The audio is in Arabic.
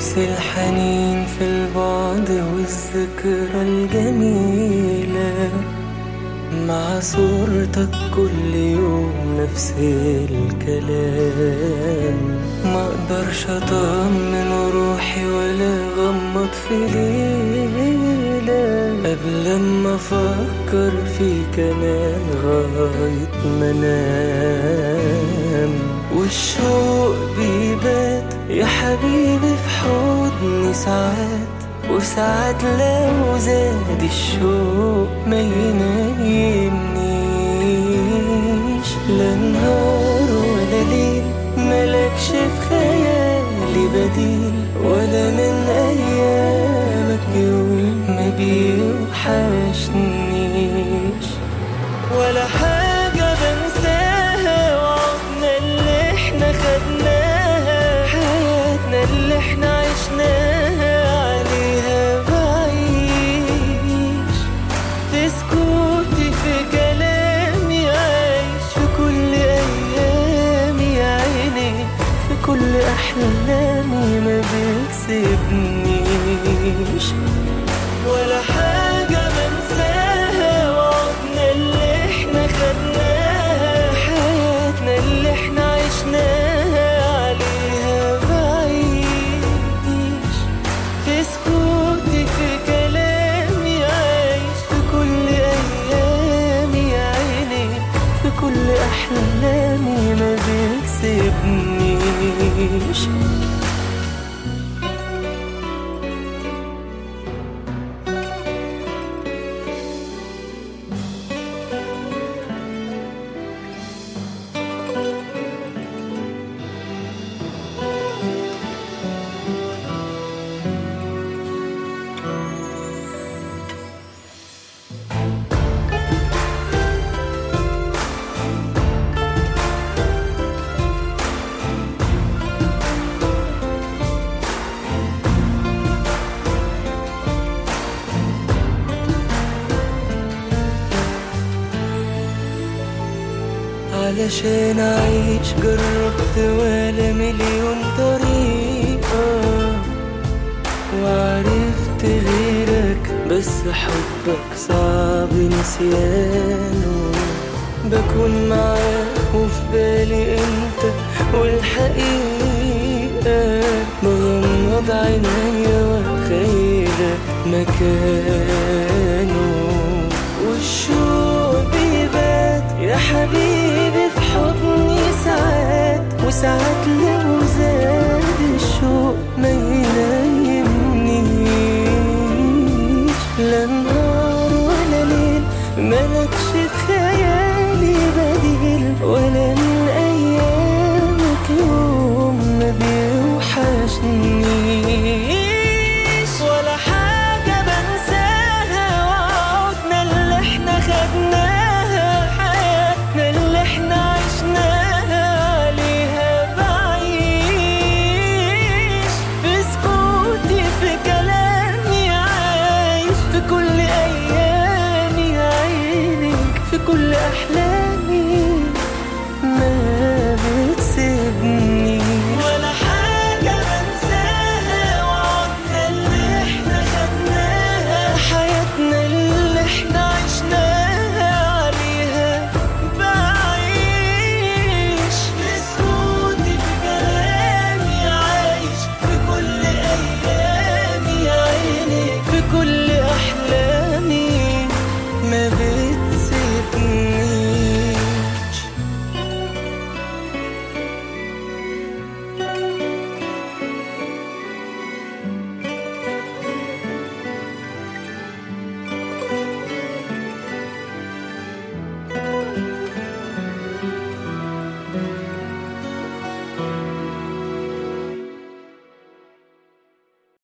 نفس الحنين في البعد والذكرى الجميلة، مع صورتك كل يوم نفس الكلام. ما اقدرش اطمن روحي ولا غمض في ليلة قبل ما افكر فيك انا لغاية ما انام. والشوق بيبات يا حبيبي في حضني ساعات، وساعات لو زاد الشوق ما ينيمنيش. لا نهار ولا ليل ملكش في خيالي بديل، ولا من أيامك يوم ما بيوحشنيش. ولا حاجة بنساها وعدنا اللي احنا خدناها، حياتنا اللي احنا عشناها عليها بعيش. في سكوتي في كلامي عايش، في كل أيامي يا عيني، في كل أحلامي ما بيسيبنيش. ولا حاجة بنساها وعدنا اللي احنا خدناها، حياتنا اللي احنا عشناها عليها بعيش. في سكوتي في كلامي عايش، في كل أيامي يا عيني، في كل أحلامي ما بيسيبنيش. علشان أعيش جربت ولا مليون طريقة، وعرفت غيرك بس حبك صعب نسيانه. بكون معاك وفي بالي انت والحقيقة، بغمض عينيا واتخيلك مكانه. والشوق بيبات يا حبيبي في حضني ساعات، وساعات لو زاد الشوق ما ينيمنيش. لا نهار ولا ليل ملكش في خيالي بديل، ولا من أيامك يوم ما بيوحشنيش. ولا حاجة بنساها وعودنا اللي احنا خدناها، حياتنا اللي احنا عشناها عليها بعيش. في سكوتي في كلامي عايش، في كل أيامي يا عيني، في كل أحلامي